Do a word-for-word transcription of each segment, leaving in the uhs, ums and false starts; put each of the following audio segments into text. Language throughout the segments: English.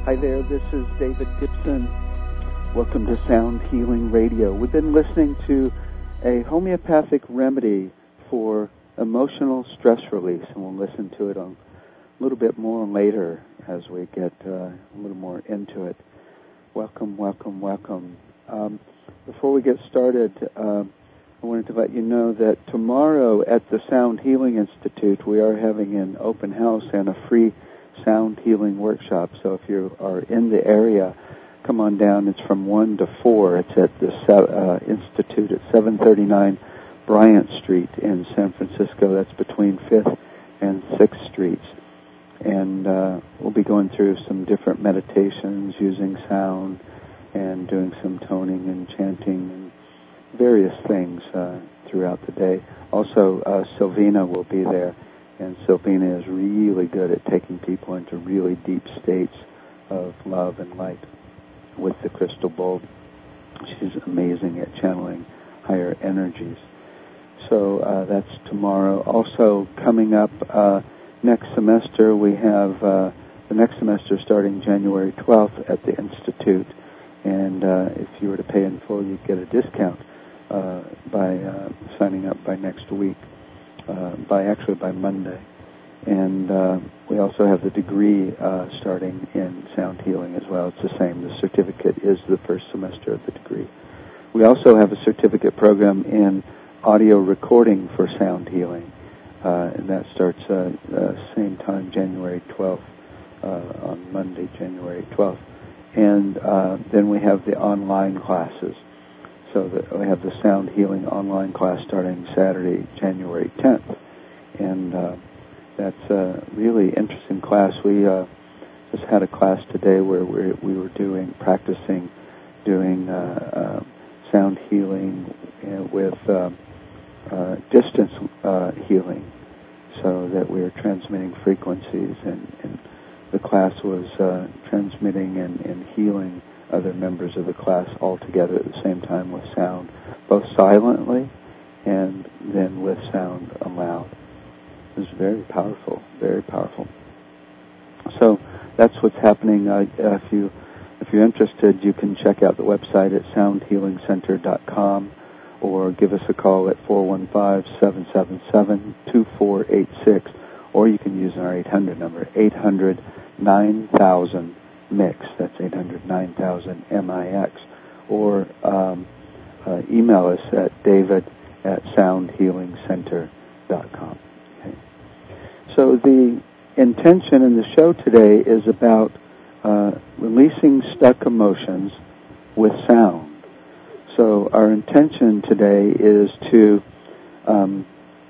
Hi there, this is David Gibson. Welcome to Sound Healing Radio. We've been listening to a homeopathic remedy for emotional stress release, and we'll listen to it on a little bit more later as we get uh, a little more into it. Welcome, welcome, welcome. Um, before we get started, uh, I wanted to let you know that tomorrow at the Sound Healing Institute, we are having an open house and a free sound healing workshop. So if you are in the area, come on down. It's from one to four. It's at the uh, Institute at seven thirty-nine Bryant Street in San Francisco. That's between fifth and sixth Streets. And uh, we'll be going through some different meditations using sound and doing some toning and chanting and various things uh, throughout the day. Also, uh, Sylvina will be there. And Sylvina is really good at taking people into really deep states of love and light with the crystal bulb. She's amazing at channeling higher energies. So uh, that's tomorrow. Also coming up uh, next semester, we have uh, the next semester starting January twelfth at the Institute. And uh, if you were to pay in full, you'd get a discount uh, by uh, signing up by next week. Uh, by actually by Monday. And uh, we also have the degree uh, starting in sound healing as well. It's the same. The certificate is the first semester of the degree. We also have a certificate program in audio recording for sound healing, uh, and that starts uh, uh, same time, January twelfth, uh, on Monday, January twelfth. And uh, then we have the online classes. So that we have the Sound Healing online class starting Saturday, January tenth. And uh, that's a really interesting class. We uh, just had a class today where we, we were doing, practicing doing uh, uh, sound healing with uh, uh, distance uh, healing, so that we were transmitting frequencies, and, and the class was uh, transmitting and, and healing other members of the class all together at the same time with sound, both silently and then with sound aloud. It was very powerful, very powerful. So that's what's happening. Uh, if you if you're interested, you can check out the website at sound healing center dot com or give us a call at four one five, seven seven seven, two four eight six, or you can use our eight hundred number, eight hundred, nine thousand mix. That's eight hundred, nine thousand M I X. Or um, uh, email us at david at sound healing center dot com. Okay. So the intention in the show today is about uh, releasing stuck emotions with sound. So our intention today is to um,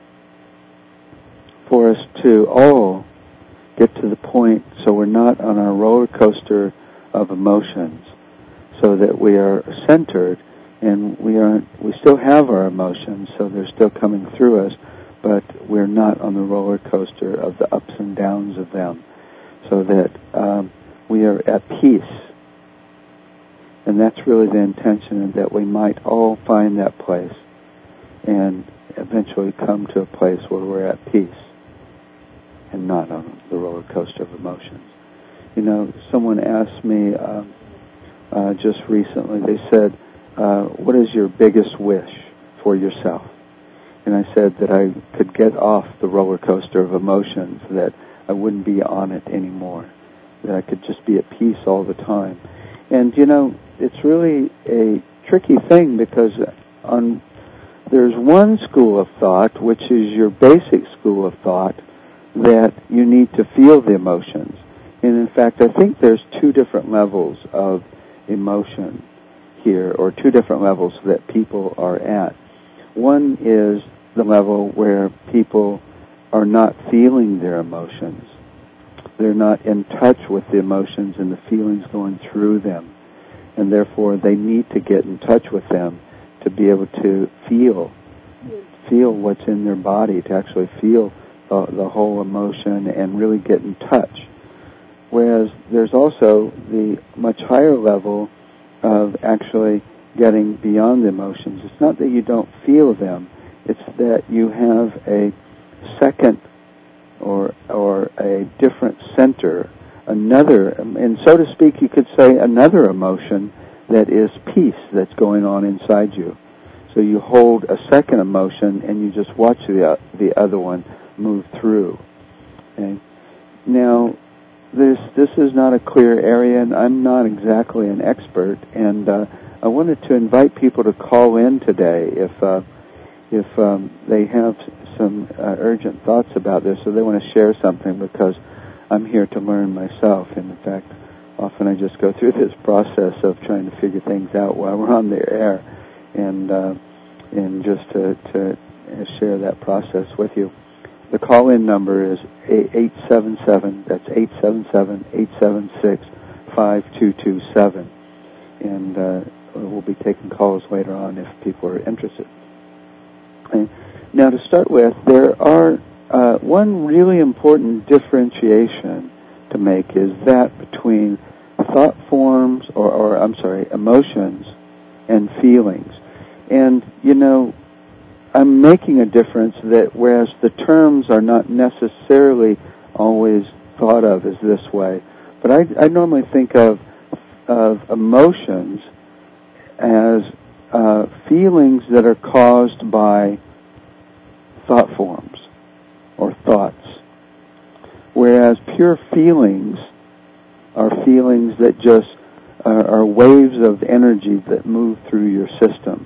for us to all get to the point so we're not on our roller coaster of emotions, so that we are centered and we are we still have our emotions, so they're still coming through us, but we're not on the roller coaster of the ups and downs of them, so that um, we are at peace. And that's really the intention, and that we might all find that place and eventually come to a place where we're at peace and not on the roller coaster of emotions. You know, someone asked me uh, uh, just recently, they said, uh, what is your biggest wish for yourself? And I said that I could get off the roller coaster of emotions, that I wouldn't be on it anymore, that I could just be at peace all the time. And, you know, it's really a tricky thing, because on there's one school of thought, which is your basic school of thought, that you need to feel the emotions. And in fact, I think there's two different levels of emotion here, or two different levels that people are at. One is the level where people are not feeling their emotions. They're not in touch with the emotions and the feelings going through them. And therefore, they need to get in touch with them to be able to feel, feel what's in their body, to actually feel the, the whole emotion and really get in touch. Whereas there's also the much higher level of actually getting beyond the emotions. It's not that you don't feel them, it's that you have a second or or a different center another, and so to speak, you could say another emotion that is peace that's going on inside you. So you hold a second emotion and you just watch the the other one move through. Okay? Now, this this is not a clear area, and I'm not exactly an expert. And uh, I wanted to invite people to call in today if uh, if um, they have some uh, urgent thoughts about this, or they want to share something, because I'm here to learn myself. And in fact, often I just go through this process of trying to figure things out while we're on the air, and uh, and just to, to share that process with you. The call-in number is eight seven seven, that's eight seven seven, eight seven six, five two two seven. And uh, we'll be taking calls later on if people are interested. Okay. Now, to start with, there are uh, one really important differentiation to make is that between thought forms, or, or I'm sorry, emotions and feelings. And, you know, I'm making a difference that whereas the terms are not necessarily always thought of as this way, but I, I normally think of, of emotions as uh, feelings that are caused by thought forms or thoughts, whereas pure feelings are feelings that just are, are waves of energy that move through your system.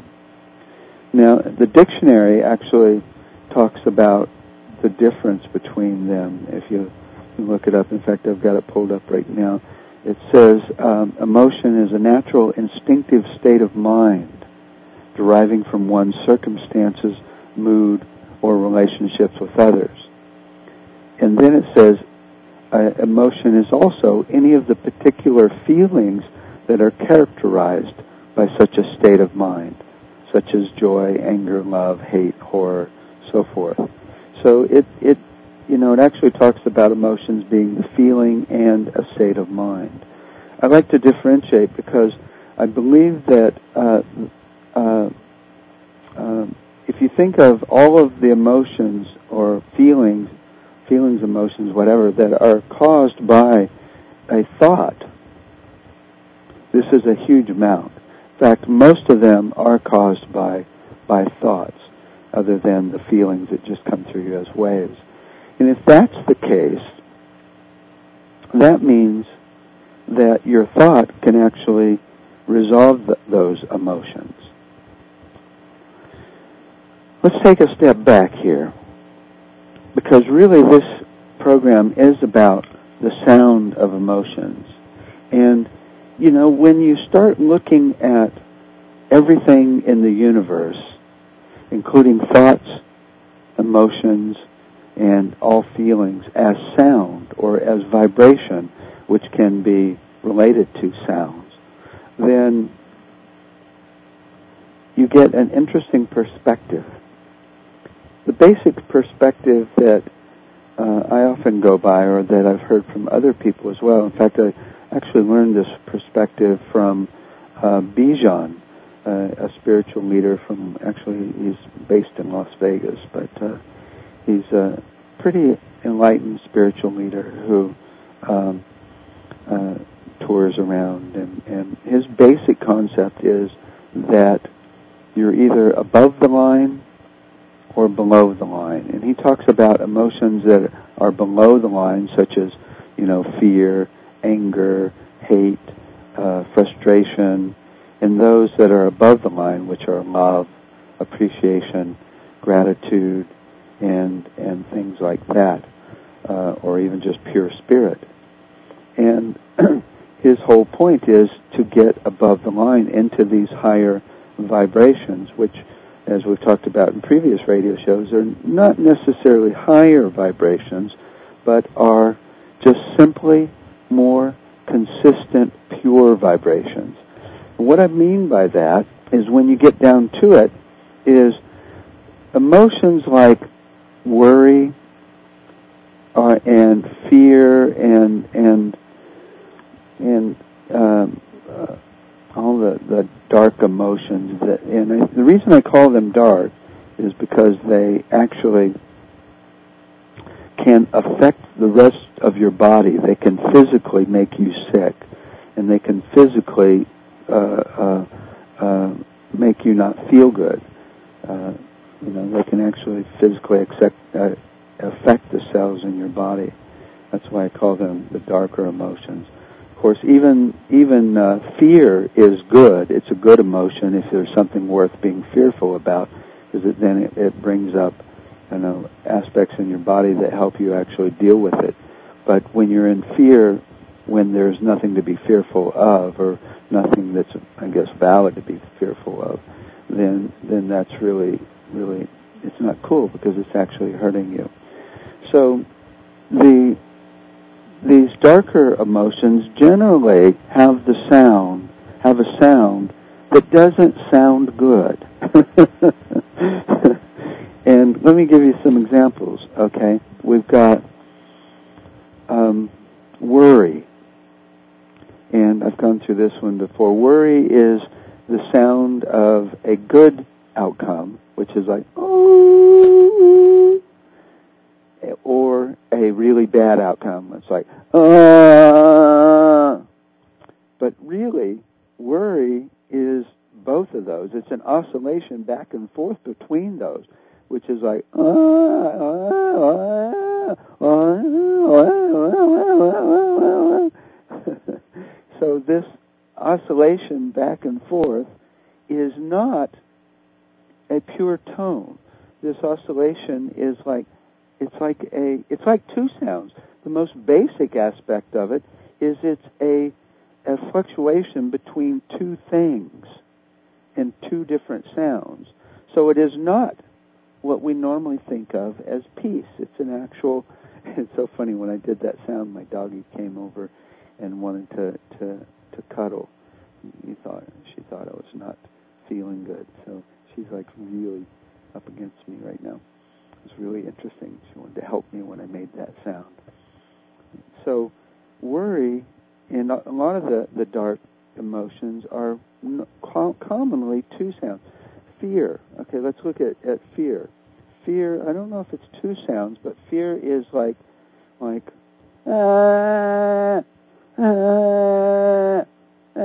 Now, the dictionary actually talks about the difference between them. If you look it up, in fact, I've got it pulled up right now. It says um, emotion is a natural, instinctive state of mind deriving from one's circumstances, mood, or relationships with others. And then it says uh, emotion is also any of the particular feelings that are characterized by such a state of mind, such as joy, anger, love, hate, horror, so forth. So it, it, you know, it actually talks about emotions being the feeling and a state of mind. I like to differentiate because I believe that uh, uh, uh, if you think of all of the emotions or feelings, feelings, emotions, whatever, that are caused by a thought, this is a huge amount. In fact, most of them are caused by by thoughts, other than the feelings that just come through you as waves. And if that's the case, that means that your thought can actually resolve th- those emotions. Let's take a step back here, because really this program is about the sound of emotions. And, you know, when you start looking at everything in the universe, including thoughts, emotions, and all feelings, as sound or as vibration, which can be related to sounds, then you get an interesting perspective. The basic perspective that uh, I often go by, or that I've heard from other people as well, in fact, I actually learned this perspective from uh, Bijan, uh, a spiritual leader from, actually he's based in Las Vegas, but uh, he's a pretty enlightened spiritual leader who um, uh, tours around, and, and his basic concept is that you're either above the line or below the line. And he talks about emotions that are below the line, such as, you know, fear, anger, hate, uh, frustration, and those that are above the line, which are love, appreciation, gratitude, and and things like that, uh, or even just pure spirit. And his whole point is to get above the line into these higher vibrations, which, as we've talked about in previous radio shows, are not necessarily higher vibrations, but are just simply more consistent, pure vibrations. And what I mean by that is, when you get down to it, is emotions like worry uh, and fear and and and um, uh, all the, the dark emotions, that, and I, the reason I call them dark is because they actually can affect the rest of your body. They can physically make you sick, and they can physically uh, uh, uh, make you not feel good. Uh, you know, they can actually physically accept, uh, affect the cells in your body. That's why I call them the darker emotions. Of course, even even uh, fear is good. It's a good emotion if there's something worth being fearful about, because it, then it, it brings up, you know, aspects in your body that help you actually deal with it. But when you're in fear, when there's nothing to be fearful of, or nothing that's, I guess, valid to be fearful of, then then that's really, really, it's not cool, because it's actually hurting you. So the these darker emotions generally have the sound, have a sound that doesn't sound good. And let me give you some examples, okay? We've got um, worry. And I've gone through this one before. Worry is the sound of a good outcome, which is like, oh, or a really bad outcome. It's like, uh. But really, worry is both of those. It's an oscillation back and forth between those, which is like, uh, uh, uh, uh, so this oscillation back and forth is not a pure tone. This oscillation is like, it's like a, it's like two sounds. The most basic aspect of it is it's a, a fluctuation between two things and two different sounds. So it is not what we normally think of as peace. It's an actual, it's so funny, when I did that sound, my doggie came over and wanted to, to, to cuddle. He thought, she thought I was not feeling good. So she's like really up against me right now. It was really interesting. She wanted to help me when I made that sound. So worry and a lot of the, the dark emotions are commonly two sounds. Fear. Okay, let's look at, at fear. Fear, I don't know if it's two sounds, but fear is like, like, ah, ah,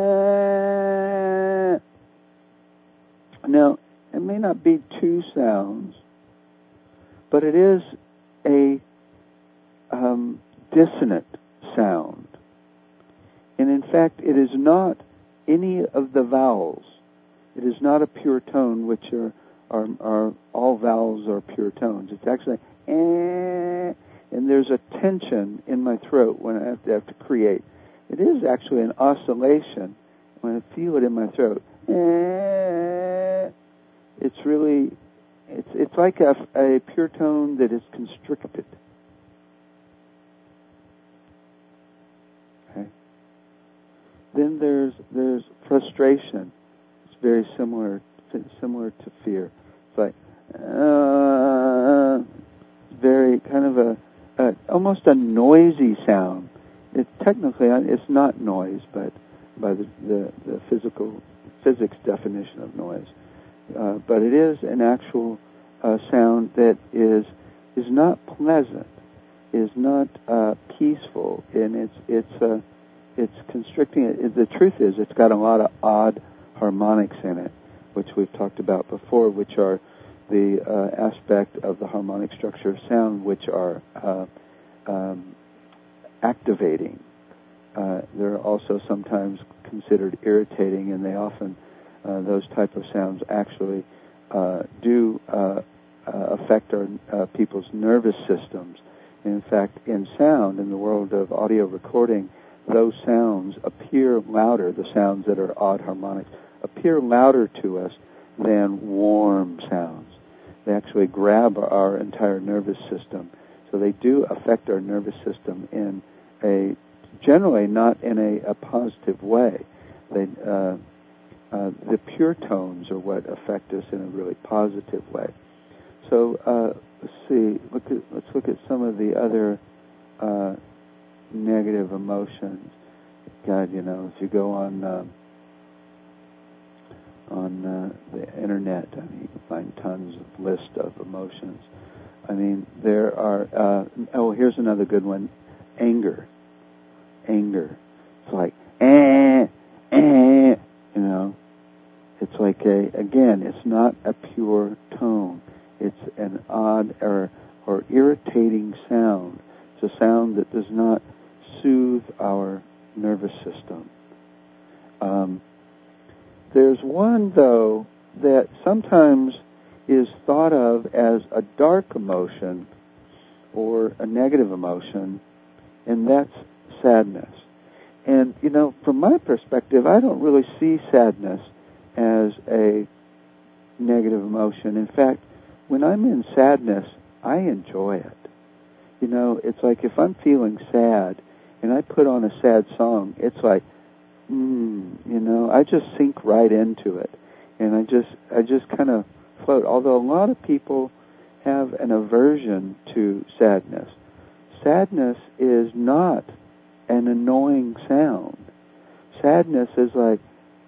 ah. Now, it may not be two sounds, but it is a um, dissonant sound. And in fact, it is not any of the vowels. It is not a pure tone, which are, are, are all vowels are pure tones. It's actually, eh, and there's a tension in my throat when I have to, have to create. It is actually an oscillation when I feel it in my throat. Eh, it's really, it's it's like a, a pure tone that is constricted. Okay. Then there's there's frustration. It's very similar to, similar to fear. It's like uh, very kind of a, a almost a noisy sound. It technically it's not noise, but by the the, the physical physics definition of noise. Uh, but it is an actual uh, sound that is is not pleasant, is not uh, peaceful, and it's it's uh, it's constricting. It, the truth is, it's got a lot of odd harmonics in it, which we've talked about before, which are the uh, aspect of the harmonic structure of sound, which are uh, um, activating. Uh, they're also sometimes considered irritating, and they often Uh, those type of sounds actually uh, do uh, uh, affect our uh, people's nervous systems. In fact, in sound, in the world of audio recording, those sounds appear louder, the sounds that are odd harmonics, appear louder to us than warm sounds. They actually grab our entire nervous system. So they do affect our nervous system in a, generally not in a, a positive way. They uh, Uh, the pure tones are what affect us in a really positive way. So uh, let's see. Look at, let's look at some of the other uh, negative emotions. God, you know, if you go on uh, on uh, the internet, I mean, you can find tons of lists of emotions. I mean, there are. Uh, oh, here's another good one: anger. anger. It's like, eh, eh, you know. It's like a, again, it's not a pure tone. It's an odd or, or irritating sound. It's a sound that does not soothe our nervous system. Um, there's one, though, that sometimes is thought of as a dark emotion or a negative emotion, and that's sadness. And, you know, from my perspective, I don't really see sadness as a negative emotion. In fact, when I'm in sadness, I enjoy it. You know, it's like if I'm feeling sad and I put on a sad song, it's like, mm, you know, I just sink right into it. And I just, I just kind of float. Although a lot of people have an aversion to sadness. Sadness is not an annoying sound. Sadness is like,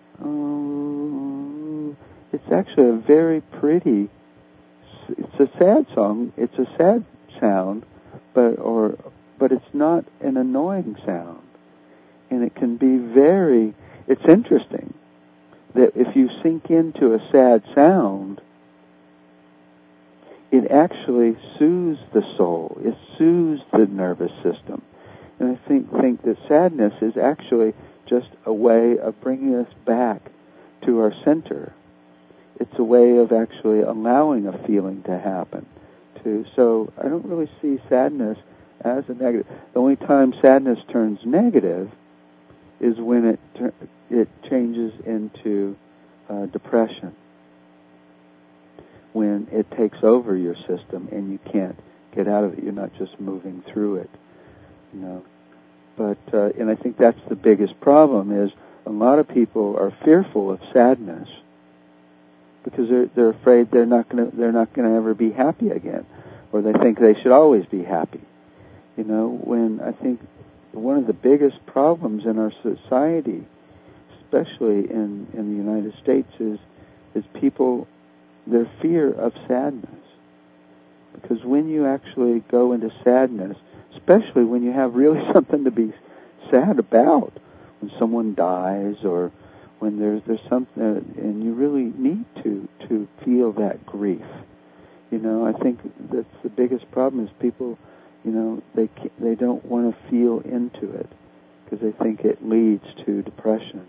oh, it's actually a very pretty, it's a sad song, it's a sad sound, but or but it's not an annoying sound. And it can be very, it's interesting that if you sink into a sad sound, it actually soothes the soul, it soothes the nervous system. And I think, think that sadness is actually just a way of bringing us back to our center. It's a way of actually allowing a feeling to happen. To, so I don't really see sadness as a negative. The only time sadness turns negative is when it ter- it changes into uh, depression, when it takes over your system and you can't get out of it. You're not just moving through it, you know. But uh, and I think that's the biggest problem is a lot of people are fearful of sadness because they're they're afraid they're not going to they're not going to ever be happy again, or they think they should always be happy. You know, when I think one of the biggest problems in our society, especially in, in the United States, is is people, their fear of sadness. Because when you actually go into sadness, especially when you have really something to be sad about, when someone dies or when there's there's something, and you really need to to feel that grief. You know, I think that's the biggest problem is people, you know, they they don't want to feel into it because they think it leads to depression,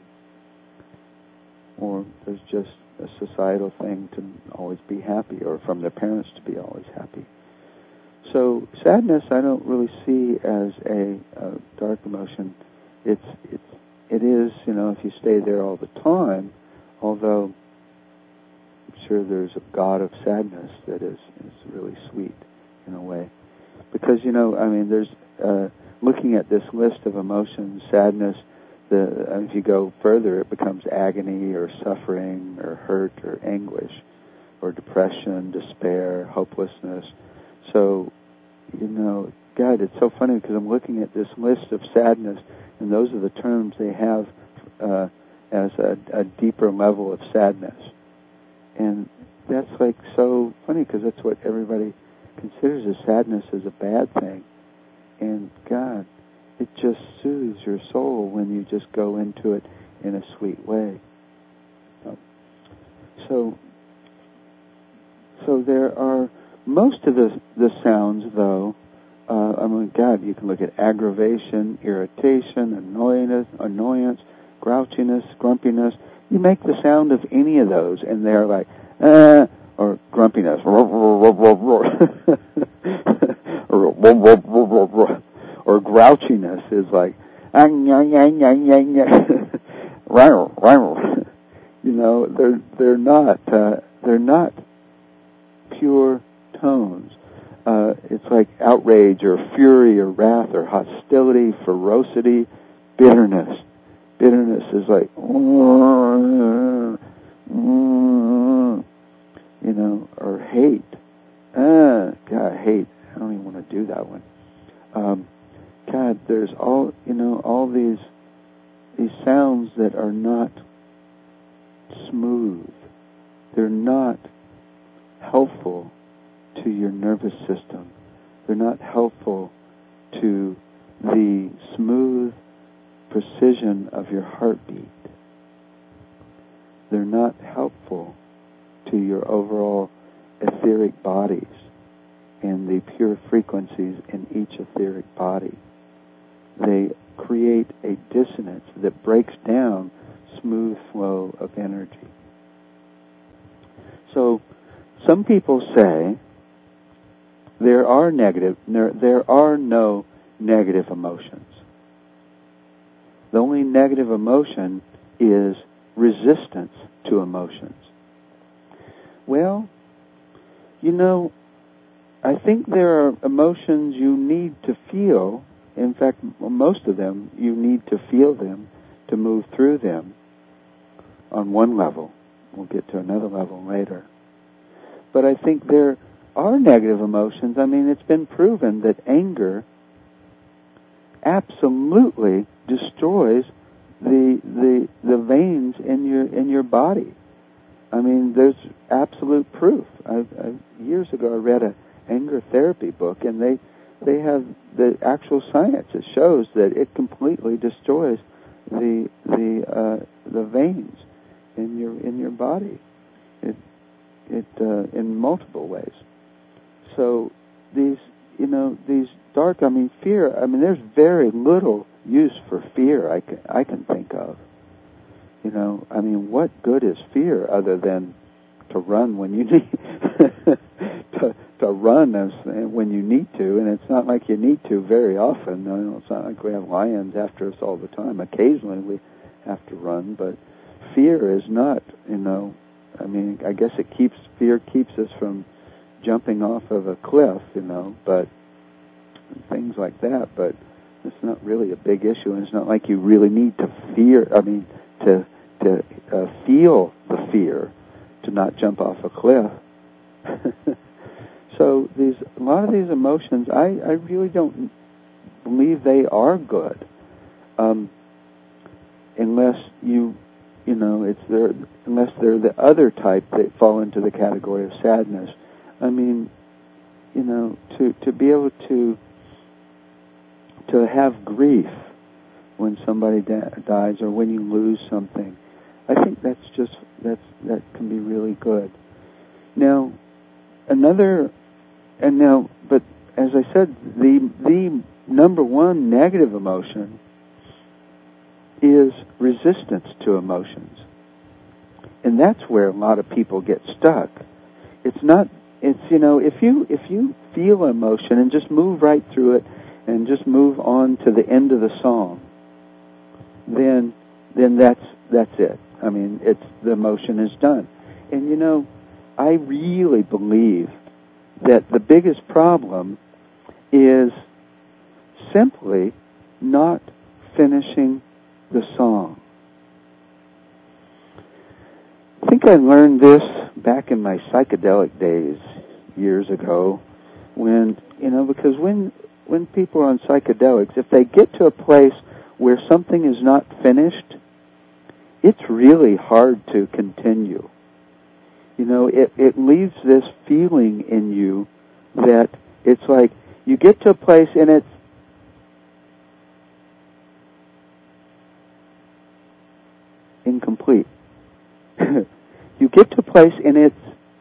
or there's just a societal thing to always be happy, or from their parents to be always happy. So sadness, I don't really see as a, a dark emotion. It's it's it is, you know, if you stay there all the time. Although I'm sure there's a God of sadness that is is really sweet in a way, because you know, I mean, there's uh, looking at this list of emotions, sadness. The if you go further, it becomes agony or suffering or hurt or anguish or depression, despair, hopelessness. So, you know, God, it's so funny because I'm looking at this list of sadness, and those are the terms they have uh, as a, a deeper level of sadness. And that's like so funny because that's what everybody considers as sadness as a bad thing. And God, it just soothes your soul when you just go into it in a sweet way. So, so there are most of the the sounds, though. Uh, I mean, God, you can look at aggravation, irritation, annoyance, annoyance, grouchiness, grumpiness. You make the sound of any of those, and they're like, uh, or grumpiness, or grouchiness is like, you know, they're they're not uh, they're not pure tones. Uh, it's like outrage or fury or wrath or hostility, ferocity, bitterness. Bitterness is like, you know, or hate. Ah, God, hate. I don't even want to do that one. Um, God, there's all, you know, all these these sounds that are not smooth. They're not helpful to your nervous system. They're not helpful to the smooth precision of your heartbeat. They're not helpful to your overall etheric bodies and the pure frequencies in each etheric body. They create a dissonance that breaks down smooth flow of energy. So, some people say there are negative, there, there are no negative emotions. The only negative emotion is resistance to emotions. Well, you know, I think there are emotions you need to feel. In fact, most of them, you need to feel them to move through them on one level. We'll get to another level later. But I think there are negative emotions. I mean, it's been proven that anger absolutely destroys the the the veins in your in your body. I mean, there's absolute proof. I, I, years ago, I read a anger therapy book, and they they have the actual science that shows that it completely destroys the the uh, the veins in your in your body. It it uh, in multiple ways. So these you know these dark. I mean, fear. I mean, there's very little use for fear I can I can think of. You know, I mean, what good is fear other than to run when you need to to run as when you need to, and it's not like you need to very often. You know, it's not like we have lions after us all the time. Occasionally we have to run, but fear is not. You know, I mean, I guess it keeps fear keeps us from jumping off of a cliff. You know, but things like that. But it's not really a big issue, and it's not like you really need to fear. I mean, to to uh, feel the fear to not jump off a cliff. So these a lot of these emotions, I, I really don't believe they are good, um, unless you you know it's there unless they're the other type that fall into the category of sadness. I mean, you know, to to be able to to have grief when somebody da- dies or when you lose something, I think that's just that's that can be really good. Now, another, and now, but as I said, the the number one negative emotion is resistance to emotions, and that's where a lot of people get stuck. It's not. It's you know if you if you feel emotion and just move right through it and just move on to the end of the song, then then that's that's it. I mean, it's the emotion is done. And you know, I really believe that the biggest problem is simply not finishing the song. I think I learned this back in my psychedelic days years ago, when you know because when when people are on psychedelics, if they get to a place where something is not finished, it's really hard to continue. You know, it, it leaves this feeling in you that it's like you get to a place and it's incomplete. You get to a place and it's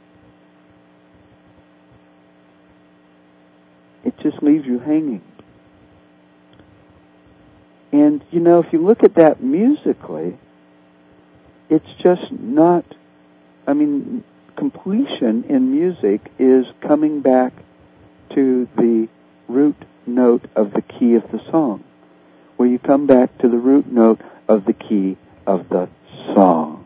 it just leaves you hanging. And, you know, if you look at that musically, it's just not, I mean, completion in music is coming back to the root note of the key of the song, where you come back to the root note of the key of the song.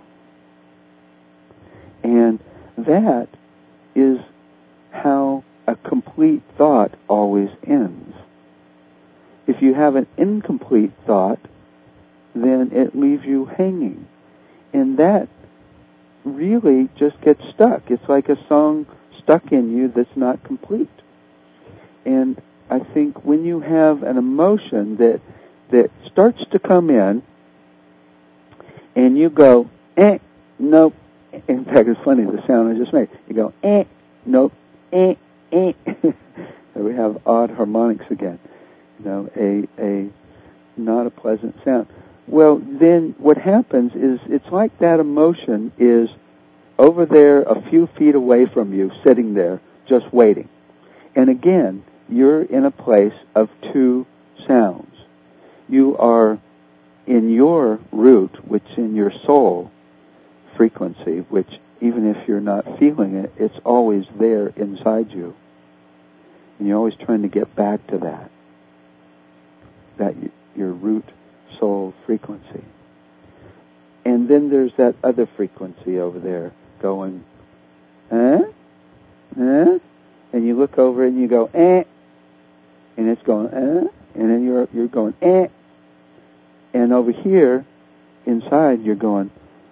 And that is how a complete thought always ends. If you have an incomplete thought, then it leaves you hanging. And that really just gets stuck. It's like a song stuck in you that's not complete. And I think when you have an emotion that that starts to come in, and you go, eh, nope. In fact, it's funny, the sound I just made. You go, eh, nope, eh, eh. We have odd harmonics again. You know, a a not a pleasant sound. Well, then what happens is it's like that emotion is over there a few feet away from you, sitting there, just waiting. And again, you're in a place of two sounds. You are in your root, which in your soul frequency, which even if you're not feeling it, it's always there inside you. And you're always trying to get back to that, that your root soul frequency. And then there's that other frequency over there going, eh? Eh? And you look over and you go, eh? And it's going, eh? And then you're you're going, eh? And over here, inside, you're going,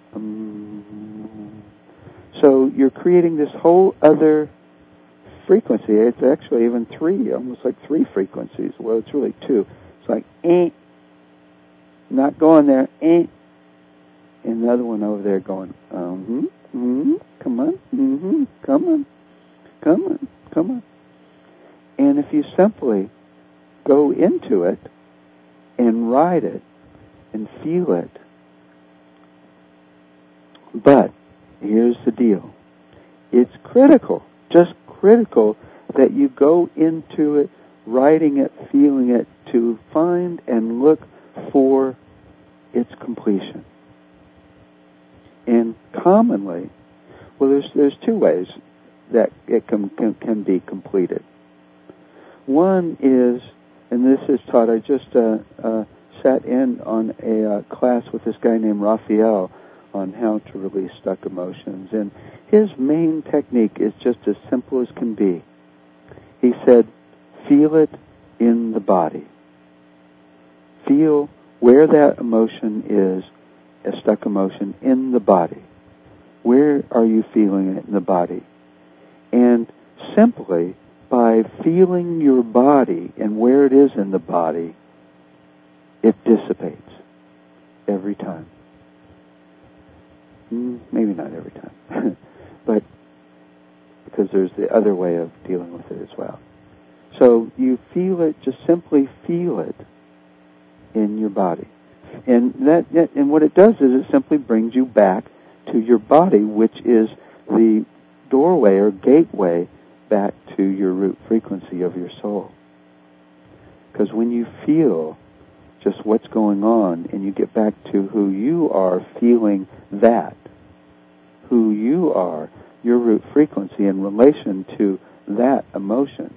um. So you're creating this whole other frequency. It's actually even three, almost like three frequencies. Well, it's really two. It's like, eh? Not going there, eh? And another one over there going, um, mm-hmm, come on, mm-hmm, come on, come on, come on. And if you simply go into it and ride it and feel it, but here's the deal. It's critical, just critical, that you go into it, riding it, feeling it, to find and look for its completion. And commonly, well, there's there's two ways that it can, can, can be completed. One is, and this is taught, I just uh, uh, sat in on a uh, class with this guy named Raphael on how to release stuck emotions. And his main technique is just as simple as can be. He said, feel it in the body. Feel where that emotion is, a stuck emotion, in the body. Where are you feeling it in the body? And simply by feeling your body and where it is in the body, it dissipates every time. Mm, maybe not every time, but because there's the other way of dealing with it as well. So you feel it, just simply feel it in your body. And that, that and what it does is it simply brings you back to your body, which is the doorway or gateway back to your root frequency of your soul. Because when you feel just what's going on and you get back to who you are feeling that, who you are, your root frequency in relation to that emotion,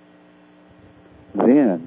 then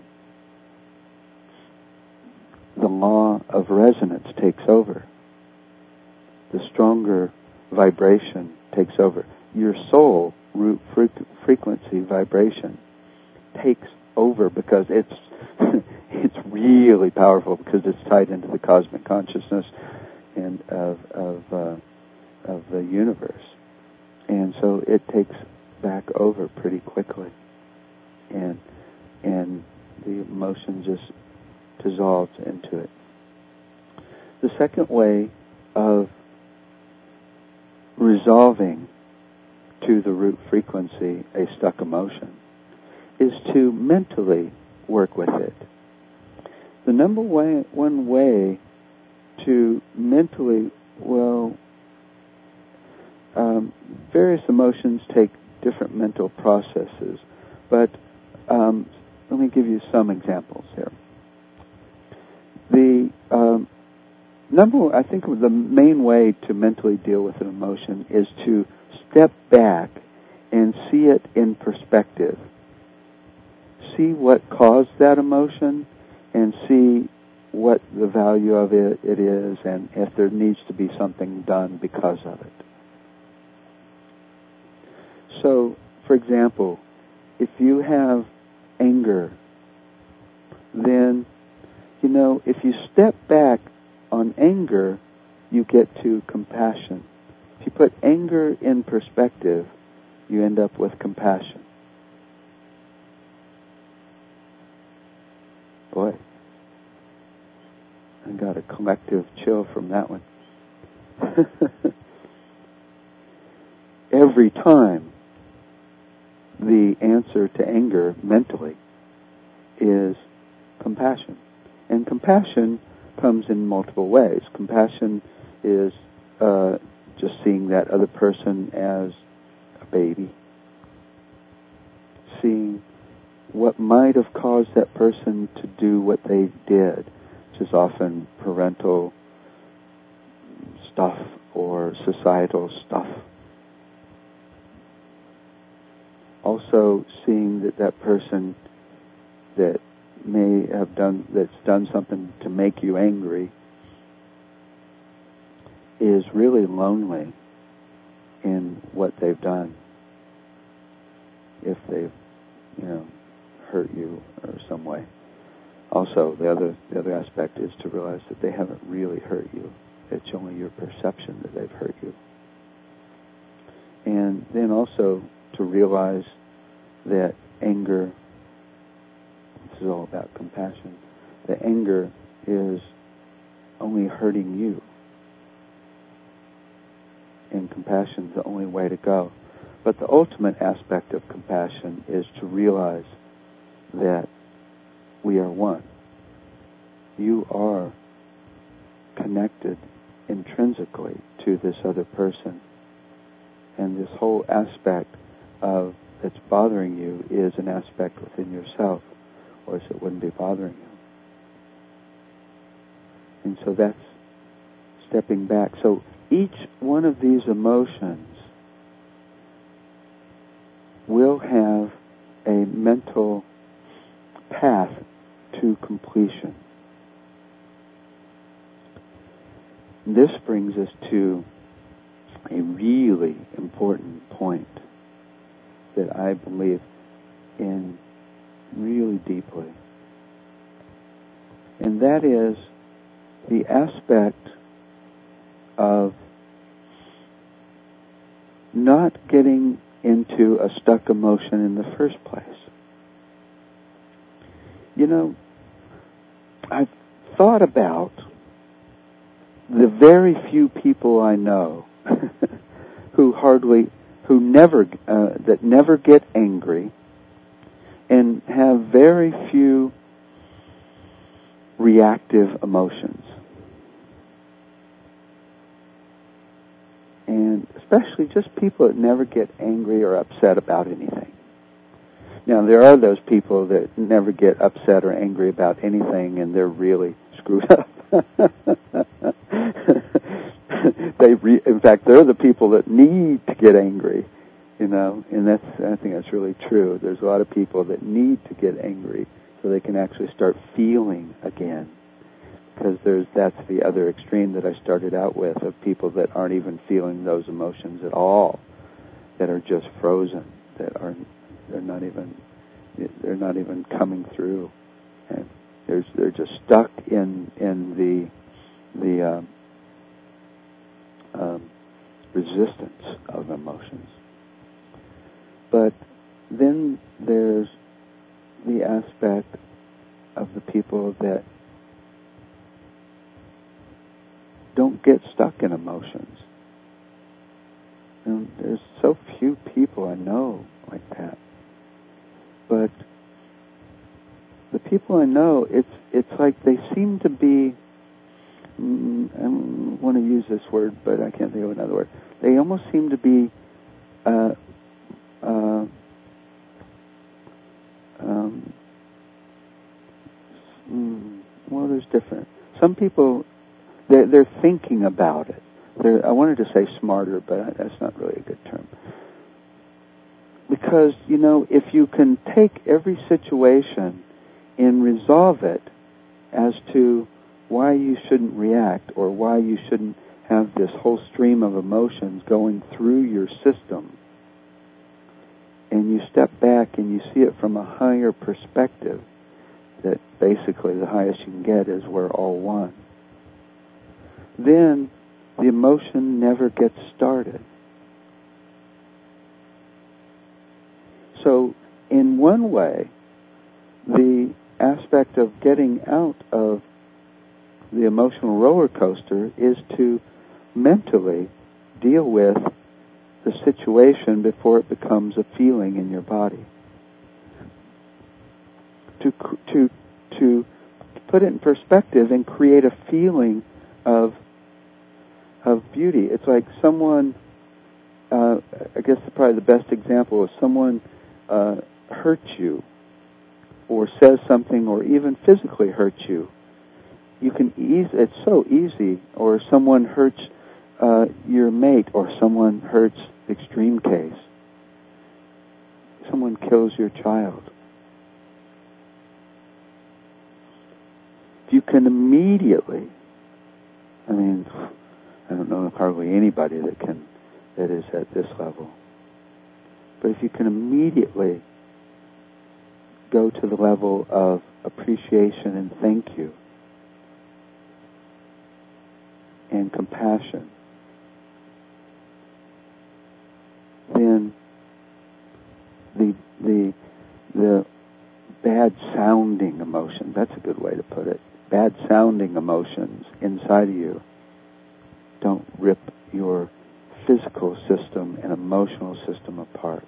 the law of resonance takes over. The stronger vibration takes over. Your soul root frequency vibration takes over because it's it's really powerful, because it's tied into the cosmic consciousness and of of uh, of the universe, and so it takes back over pretty quickly, and and the emotion just dissolves into it. The second way of resolving to the root frequency a stuck emotion is to mentally work with it. The number way, one way to mentally, well, um, various emotions take different mental processes, but um, let me give you some examples here. The um, number, I think the main way to mentally deal with an emotion is to step back and see it in perspective. See what caused that emotion and see what the value of it, it is, and if there needs to be something done because of it. So, for example, if you have anger, then, you know, if you step back on anger, you get to compassion. If you put anger in perspective, you end up with compassion. Boy, I got a collective chill from that one. Every time the answer to anger mentally is compassion. And compassion comes in multiple ways. Compassion is uh, just seeing that other person as a baby, seeing what might have caused that person to do what they did, which is often parental stuff or societal stuff. Also seeing that that person that may have done, that's done something to make you angry, is really lonely in what they've done. If they've, you know, hurt you or some way. Also, the other the other aspect is to realize that they haven't really hurt you. It's only your perception that they've hurt you. And then also to realize that anger, this is all about compassion, that anger is only hurting you. And compassion is the only way to go. But the ultimate aspect of compassion is to realize that we are one. You are connected intrinsically to this other person. And this whole aspect of that's bothering you is an aspect within yourself, or else it wouldn't be bothering you. And so that's stepping back. So each one of these emotions will have a mental path to completion. This brings us to a really important point that I believe in really deeply. And that is the aspect of not getting into a stuck emotion in the first place. You know, I've thought about the very few people I know who hardly, who never, uh, that never get angry and have very few reactive emotions. And especially just people that never get angry or upset about anything. Now, there are those people that never get upset or angry about anything, and they're really screwed up. they, re- in fact, they're the people that need to get angry, you know. And that's, I think that's really true. There's a lot of people that need to get angry so they can actually start feeling again. Because there's that's the other extreme that I started out with, of people that aren't even feeling those emotions at all, that are just frozen, that are they're not even they're not even coming through, and they're they're just stuck in in the the um, um, resistance of emotions. But then there's the aspect of the people that don't get stuck in emotions. And there's so few people I know like that. But the people I know, it's it's like they seem to be, mm, I don't want to use this word, but I can't think of another word. They almost seem to be, uh, uh, um, mm, well, there's different. Some people, They're, they're thinking about it. They're, I wanted to say smarter, but that's not really a good term. Because, you know, if you can take every situation and resolve it as to why you shouldn't react or why you shouldn't have this whole stream of emotions going through your system, and you step back and you see it from a higher perspective, that basically the highest you can get is we're all one, then the emotion never gets started. So, in one way, the aspect of getting out of the emotional roller coaster is to mentally deal with the situation before it becomes a feeling in your body. To to to put it in perspective and create a feeling of of beauty. It's like someone, uh, I guess probably the best example is someone uh, hurts you or says something or even physically hurts you. You can ease, it's so easy, or someone hurts uh, your mate, or someone hurts, extreme case, someone kills your child. You can immediately, I mean, I don't know hardly anybody that can, that is at this level, but if you can immediately go to the level of appreciation and thank you and compassion, then the the the bad sounding emotion, that's a good way to put it, bad sounding emotions inside of you don't rip your physical system and emotional system apart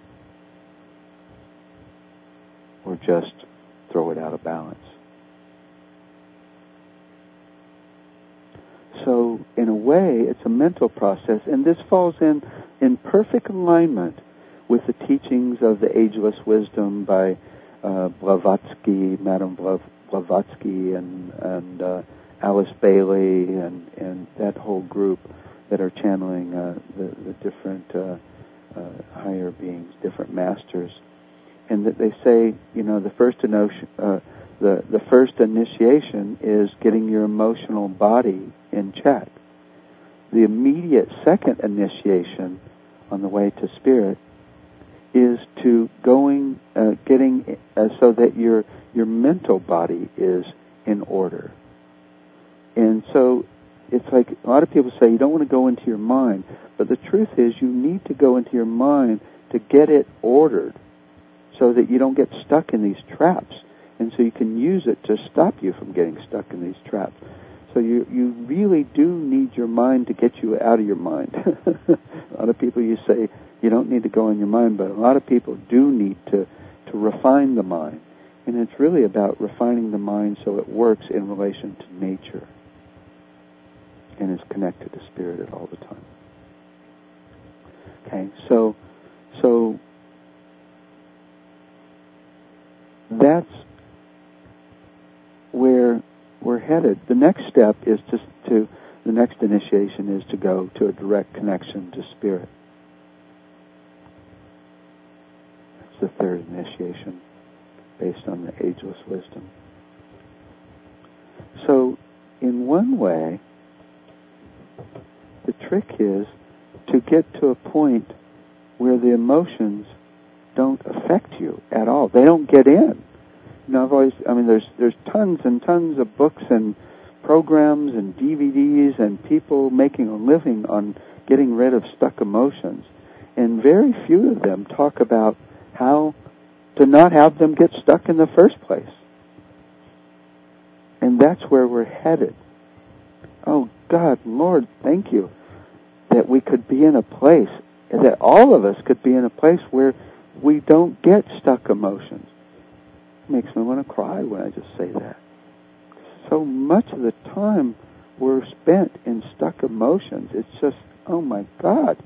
or just throw it out of balance. So, in a way, it's a mental process, and this falls in, in perfect alignment with the teachings of the Ageless Wisdom by uh, Blavatsky, Madame Blav- Blavatsky, and, and uh, Alice Bailey, and, and that whole group that are channeling uh, the, the different uh, uh, higher beings, different masters, and that they say, you know, the first initiation, uh, the the first initiation is getting your emotional body in check. The immediate second initiation on the way to spirit is to going, uh, getting uh, so that your your mental body is in order. And so it's like a lot of people say you don't want to go into your mind, but the truth is you need to go into your mind to get it ordered so that you don't get stuck in these traps, and so you can use it to stop you from getting stuck in these traps. So you you really do need your mind to get you out of your mind. A lot of people, you say you don't need to go in your mind, but a lot of people do need to, to refine the mind. And it's really about refining the mind so it works in relation to nature and is connected to spirit at all the time. Okay, so so that's where we're headed. The next step is to, to the next initiation is to go to a direct connection to spirit. That's the third initiation based on the Ageless Wisdom. So, in one way, the trick is to get to a point where the emotions don't affect you at all. They don't get in. You know, I've always, I mean, there's there's tons and tons of books and programs and D V Ds and people making a living on getting rid of stuck emotions. And very few of them talk about how to not have them get stuck in the first place. And that's where we're headed. Oh, God, Lord, thank you that we could be in a place, that all of us could be in a place where we don't get stuck emotions. It makes me want to cry when I just say that. So much of the time we're spent in stuck emotions. It's just, oh my God.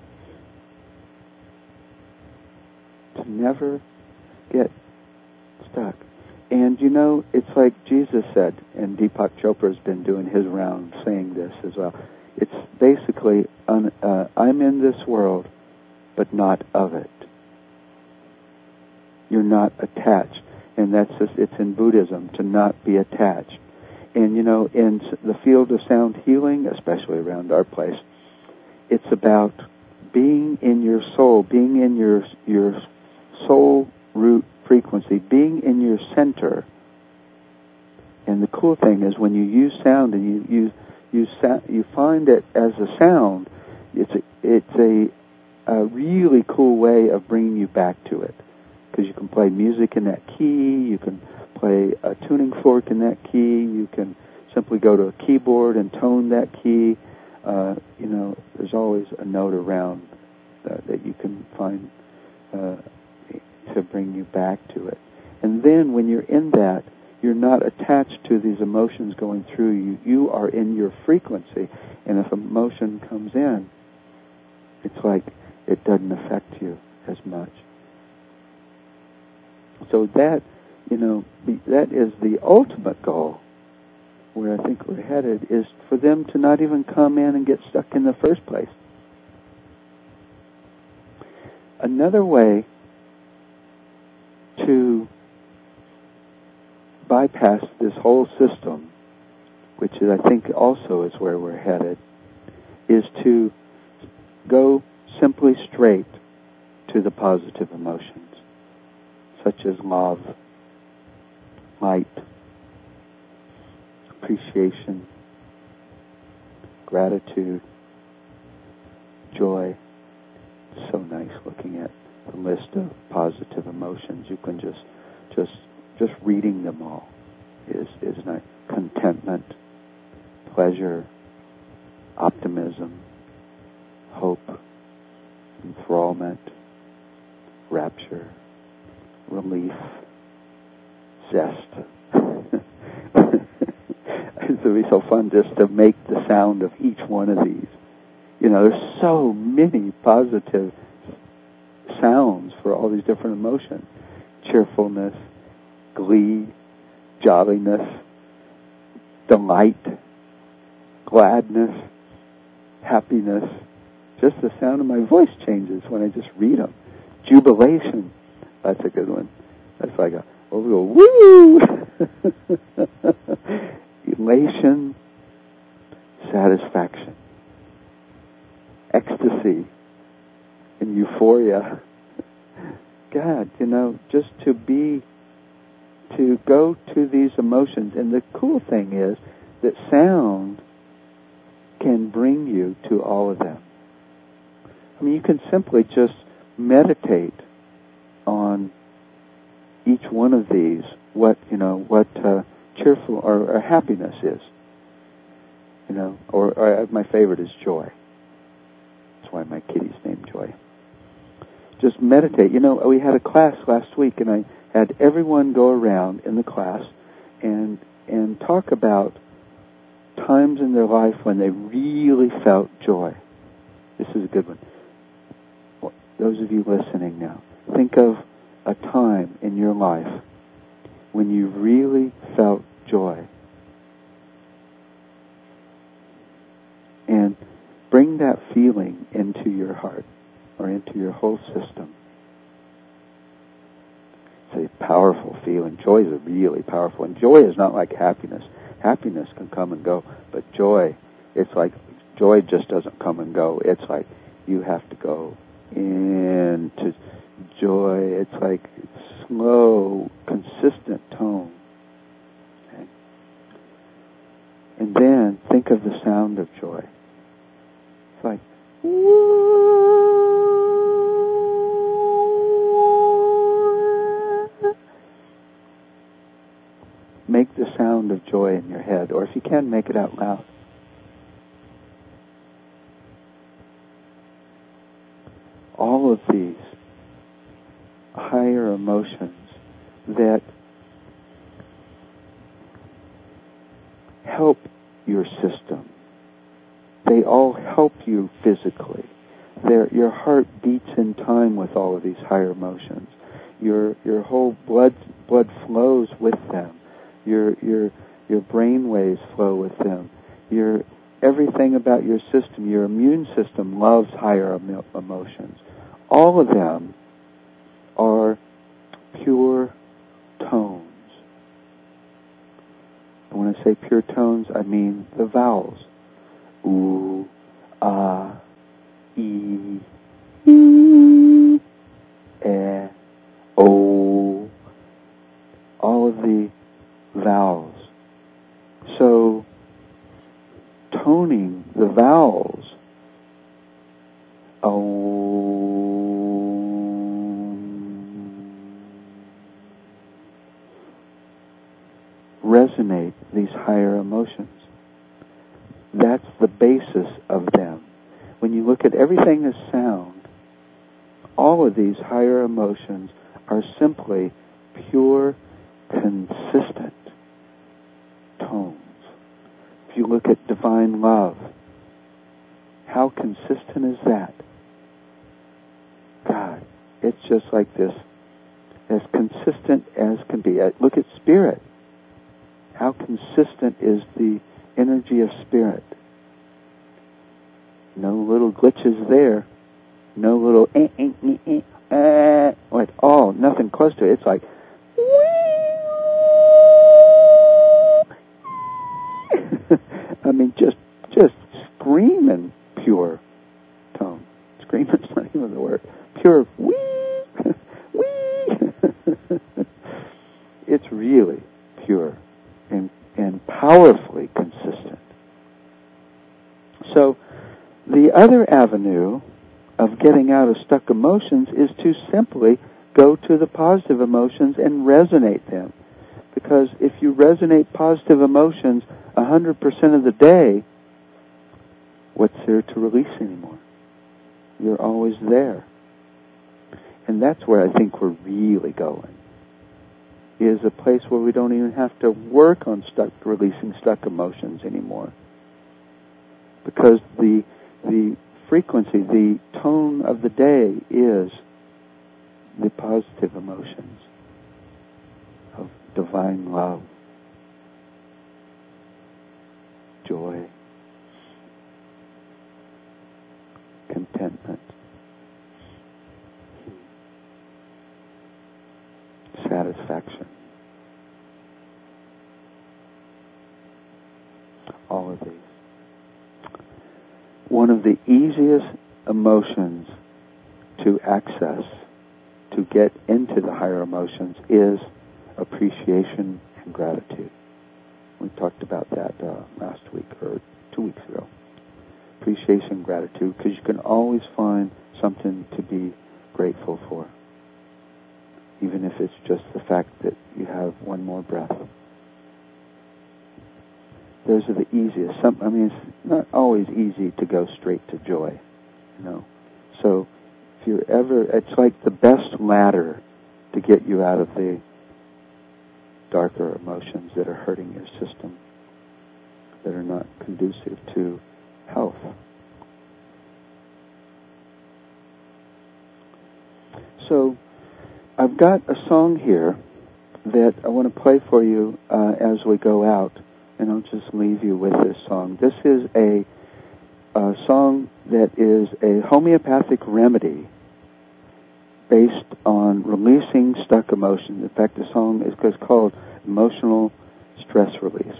To never get stuck. And you know, it's like Jesus said, and Deepak Chopra's been doing his round saying this as well. It's basically, un, uh, I'm in this world, but not of it. You're not attached. And that's just, it's in Buddhism, to not be attached. And you know, in the field of sound healing, especially around our place, it's about being in your soul, being in your your soul root frequency, being in your center. And the cool thing is when you use sound and you you you, sa- you find it as a sound, it's a, it's a, a really cool way of bringing you back to it. Because you can play music in that key, you can play a tuning fork in that key, you can simply go to a keyboard and tone that key. Uh, you know, there's always a note around uh, that you can find uh, to bring you back to it. And then when you're in that, you're not attached to these emotions going through you. You are in your frequency. And if emotion comes in, it's like it doesn't affect you as much. So that, you know, that is the ultimate goal, where I think we're headed, is for them to not even come in and get stuck in the first place. Another way to bypass this whole system, which is, I think also is where we're headed, is to go simply straight to the positive emotions, such as love, light, appreciation, gratitude, joy. So nice looking at the list of positive emotions. You can just, just, just reading them all is is nice. Contentment, pleasure, optimism, hope, enthrallment, rapture, relief, zest. It would be so fun just to make the sound of each one of these. You know, there's so many positive sounds for all these different emotions. Cheerfulness, glee, jolliness, delight, gladness, happiness. Just the sound of my voice changes when I just read them. Jubilation, that's a good one. That's like a, oh, we go, woo! Elation, satisfaction, ecstasy, and euphoria. God, you know, just to be, to go to these emotions. And the cool thing is that sound can bring you to all of them. I mean, you can simply just meditate on each one of these, what, you know, what uh, cheerful or, or happiness is. You know, or, or my favorite is joy. That's why my kitty's named Joy. Just meditate. You know, we had a class last week, and I had everyone go around in the class and and talk about times in their life when they really felt joy. This is a good one. Those of you listening now, think of a time in your life when you really felt joy. And bring that feeling into your heart or into your whole system. It's a powerful feeling. Joy is really powerful. And joy is not like happiness. Happiness can come and go. But joy, it's like, joy just doesn't come and go. It's like you have to go into joy. It's like slow, consistent tone. Okay? And then think of the sound of joy. It's like, make the sound of joy in your head, or if you can, make it out loud. All of these higher emotions that help your system, they all help you physically. They're, your heart beats in time with all of these higher emotions. Your your whole blood blood flows with them. Your your your brain waves flow with them. Your everything about your system, your immune system loves higher emo- emotions. All of them are pure tones. And when I say pure tones, I mean the vowels. Oo, ah, e, e, e, o. All of the vowels. So, toning the vowels, resonate these higher emotions. That's the basis of them. When you look at everything as sound, all of these higher emotions are simply pure, consistent tones. If you look at divine love, how consistent is that? God, it's just like this, as consistent as can be. Look at spirit. How consistent is the energy of spirit? No little glitches there. No little eh, eh, eh, eh, eh, at all. Nothing close to it. It's like I mean, just just screaming pure tone. Screaming's not even the word. Pure wee, wee. It's really pure and and powerfully consistent. So, the other avenue of getting out of stuck emotions is to simply go to the positive emotions and resonate them. Because if you resonate positive emotions one hundred percent of the day, what's there to release anymore? You're always there. And that's where I think we're really going, is a place where we don't even have to work on stuck, releasing stuck emotions anymore. Because the the frequency, the tone of the day is the positive emotions of divine love, joy, contentment, satisfaction. All of these. One of the easiest emotions to access, to get into the higher emotions, is appreciation and gratitude. We talked about that uh, last week or two weeks ago. Appreciation and gratitude, because you can always find something to be grateful for, even if it's just the fact that you have one more breath. Those are the easiest. Some, I mean, it's not always easy to go straight to joy, you know. So, if you're ever, it's like the best ladder to get you out of the darker emotions that are hurting your system, that are not conducive to health. So, I've got a song here that I want to play for you uh, as we go out. And I'll just leave you with this song. This is a, a song that is a homeopathic remedy based on releasing stuck emotions. In fact, the song is called Emotional Stress Release.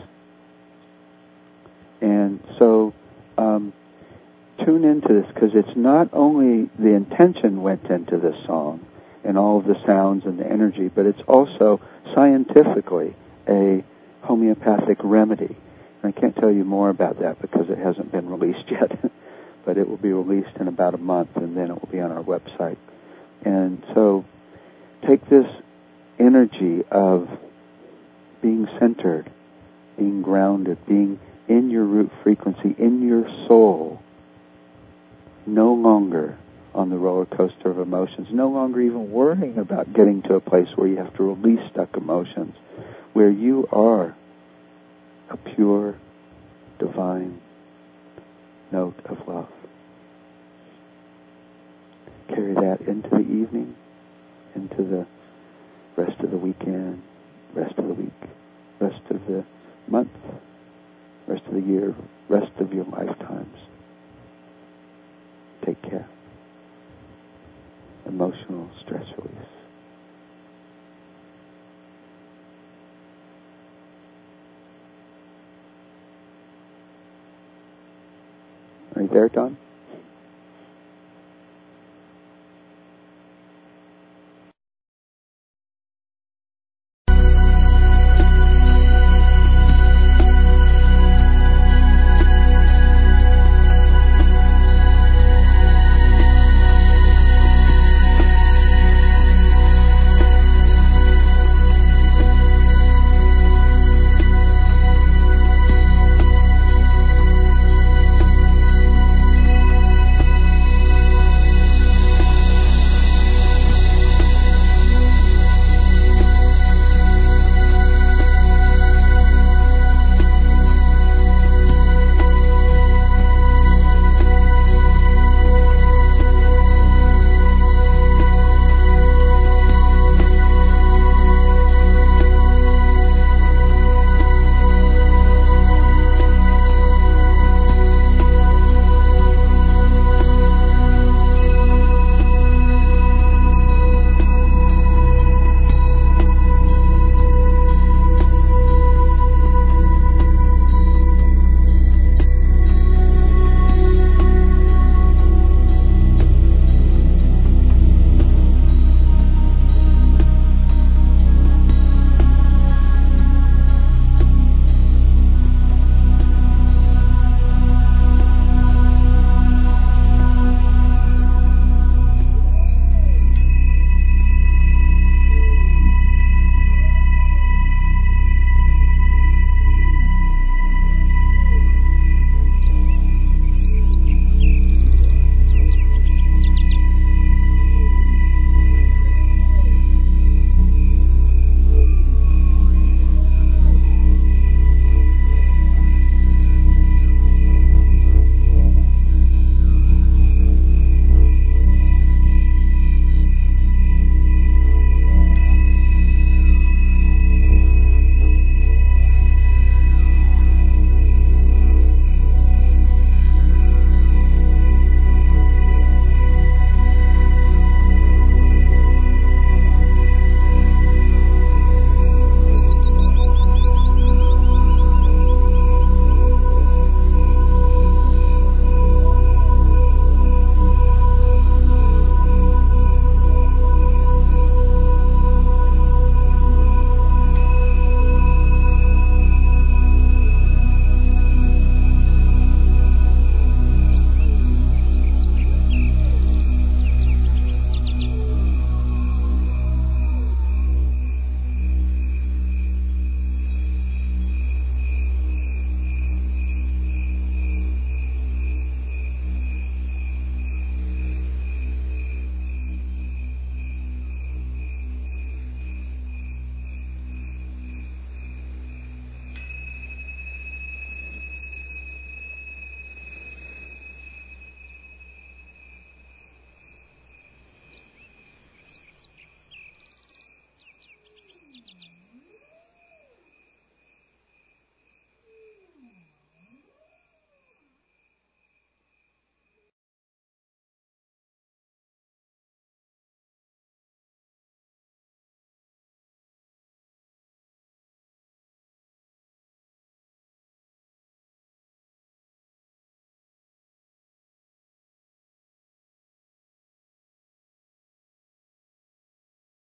And so um, tune into this, because it's not only the intention went into this song and all of the sounds and the energy, but it's also scientifically a homeopathic remedy. And I can't tell you more about that because it hasn't been released yet, but it will be released in about a month, and then it will be on our website. And so take this energy of being centered, being grounded, being in your root frequency, in your soul, no longer on the roller coaster of emotions, no longer even worrying about getting to a place where you have to release stuck emotions, where you are a pure, divine note of love. Carry that into the evening, into the rest of the weekend, rest of the week, rest of the month, rest of the year, rest of your lifetimes. Take care. Emotional stress release. Are you there, Don?